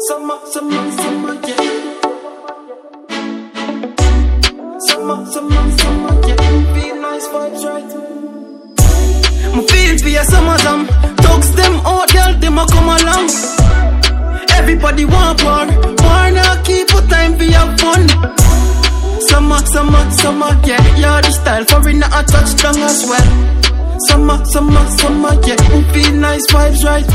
Summer, yeah. Summer, yeah. Feel nice vibes, right? Me feel for your summer jam. Thugs them out, girl, them a come along. Everybody want war. War now keep a time for your fun. Summer, yeah. You're the style for in a touchdown as well. Summer, yeah. Me feel nice vibes, right?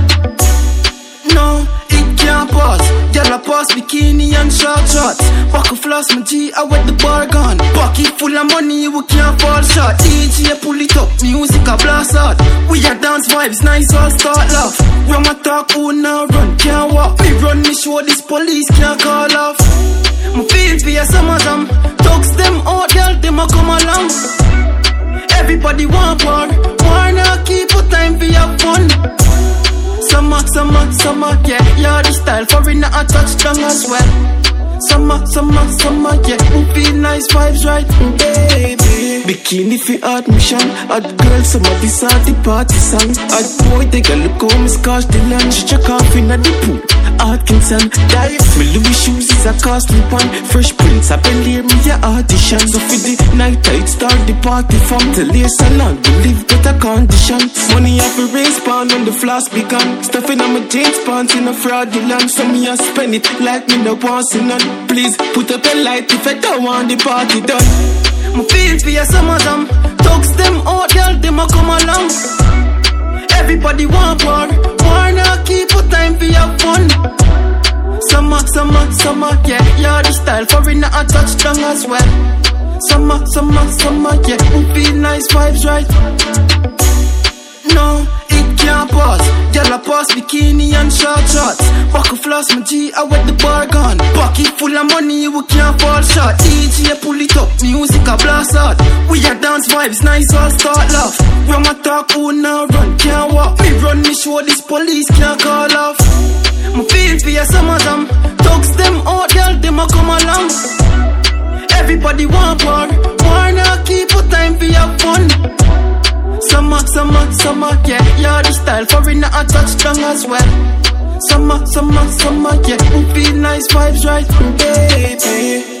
No, it can't pause. Girl, I pass bikini and short shorts. Walk a floss, my G, I wet the bar gone. Pocket full of money, we can't fall short. DJ pull it up, music a blast out. We are dance vibes, nice all start laugh. When my talk, who now run, can't walk. Me run, me show this police can't call off. Me feel for your summer jam. Thugs them out, girl, them a come along. Everybody want war. War now keep a time for your fun. Summer, yeah. You're the style for in a touchdown as well. Summer, yeah. We feel nice vibes, right, baby? Bikini for admission. Hot girl, some of this are the party song. Hot boy, they got look home, is scotch the lunch. Check off in the pool. Atkinson, dive. My Louis shoes is a costly one. Fresh Prince, I believe me your audition. So for the night, I'd start the party from the lace salon. We live better conditions. Money off a race pound when the floss begun. Stuffing on my jeans pants in a fraudulent. So me I spend it like me no want see none. Please put up a light if I don't want the party done. Me feel for your summer jam. Thugs them out, girl, them a come along. Everybody want war. War now keep a time for your fun. Summer, yeah. You're the style for in a touchdown as well. Summer, yeah. We feel nice vibes, right? No, it can't pause. Girl, I pass bikini and short shorts. Walk a floss, my G, I wet the bar gone. Pocket full of money, we can't fall short. DJ pull it up, music a blast out. We are dance vibes, nice all start laugh. When my talk, who now run, can't walk. Me run, me show this police can't call off. Me feel for your summer jam. Thugs them out, girl, them a come along. Everybody want war. War now keep a time for your fun. Summer, yeah. You're the style for in a touchdown as well. Summer, yeah. We feel nice vibes, right, baby?